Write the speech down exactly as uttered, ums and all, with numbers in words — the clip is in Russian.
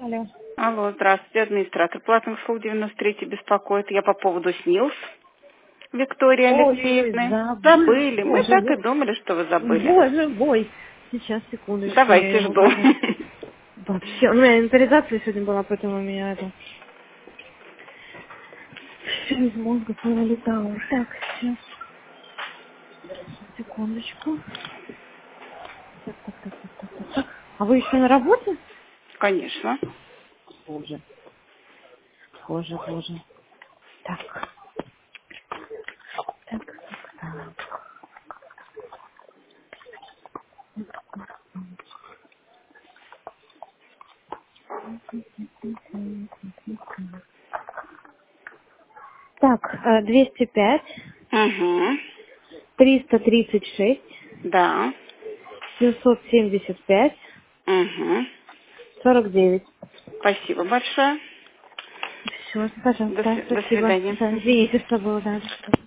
Алло. Алло, здравствуйте, администратор платных услуг девяносто третий беспокоит. Я по поводу СНИЛС Виктории Ой, Алексеевны. забыли. Забыли. Мы Боже, так и бо- думали, что вы забыли. боже мой. Сейчас, секундочку, я Давайте его жду. даже... Вообще, у меня инвентаризация сегодня была, поэтому у меня это... Все из мозга повылетало. Так, сейчас. Секундочку. Так, так, так, так, так, так, так. А вы еще на работе? Конечно. Боже. Боже, боже. Так. Так, так, так. Так, э, двести пять, Угу. триста тридцать шесть, Да. семьсот семьдесят пять, Угу. сорок девять. Спасибо большое. Все, До, пожалуйста, сви- до спасибо. свидания. Да, извините, что было, да.